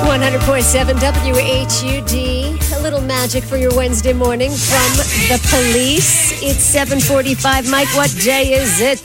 100.7 WHUD. A little magic for your Wednesday morning from the Police. It's 7:45. Mike, what day is it?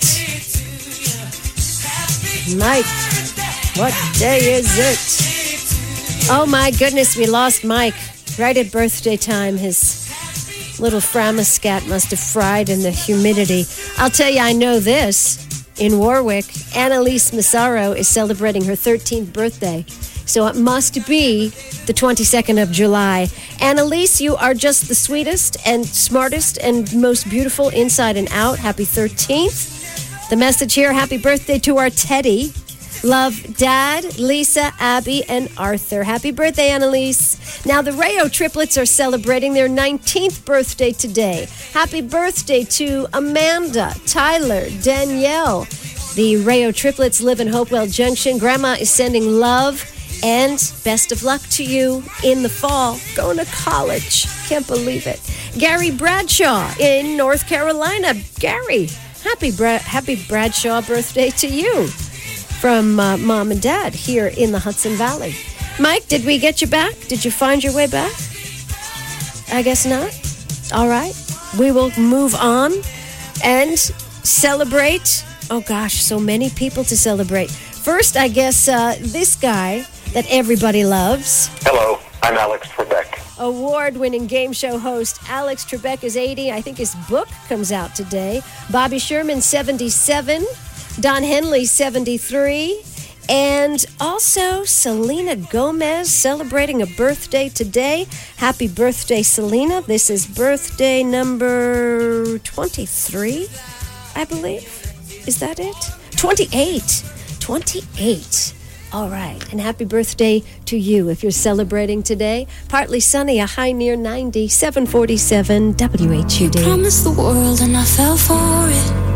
Mike, what day is it? Oh my goodness, we lost Mike right at birthday time. His little framascat must have fried in the humidity. I'll tell you, I know this. In Warwick, Annalise Massaro is celebrating her 13th birthday. So it must be the 22nd of July. Annalise, you are just the sweetest and smartest and most beautiful inside and out. Happy 13th. The message here, happy birthday to our Teddy. Love, Dad, Lisa, Abby, and Arthur. Happy birthday, Annalise. Now, the Rayo triplets are celebrating their 19th birthday today. Happy birthday to Amanda, Tyler, Danielle. The Rayo triplets live in Hopewell Junction. Grandma is sending love. And best of luck to you in the fall, going to college. Can't believe it. Gary Bradshaw in North Carolina. Gary, happy Bradshaw birthday to you from Mom and Dad here in the Hudson Valley. Mike, did we get you back? Did you find your way back? I guess not. All right. We will move on and celebrate. Oh, gosh, so many people to celebrate. First, I guess this guy that everybody loves. Hello, I'm Alex Trebek. Award-winning game show host Alex Trebek is 80. I think his book comes out today. Bobby Sherman, 77. Don Henley, 73. And also Selena Gomez celebrating a birthday today. Happy birthday, Selena. This is birthday number 23, I believe. Is that it? 28. 28. All right, and happy birthday to you if you're celebrating today. Partly sunny, a high near 90, 747 WHUD. You promised the world and I fell for it.